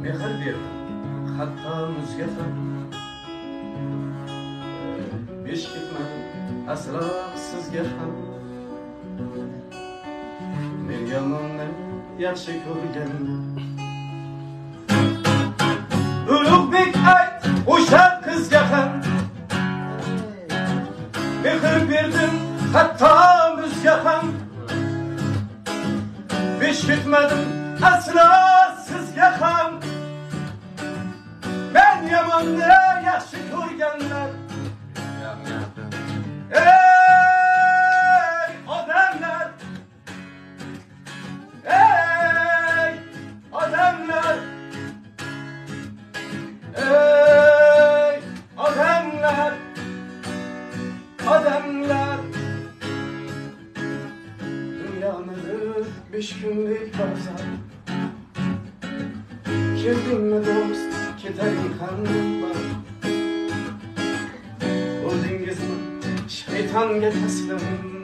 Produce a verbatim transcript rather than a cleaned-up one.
mehr berdim hatto muzga ham besh ketmadim aslo sizga ham men yomonni yaxshi ko'rganman ulug'bek ayt o'sha qizga ham mehr berdim hatto muzga ham besh ketmadim aslo sizga ham men yomonni yaxshi ko'rganlar ey odamlar ey odamlar ey odamlar odamlar dunyomizda besh kunlik farzand keldingmi do'st ketaring ham bor o'zingizni shaytonga taslim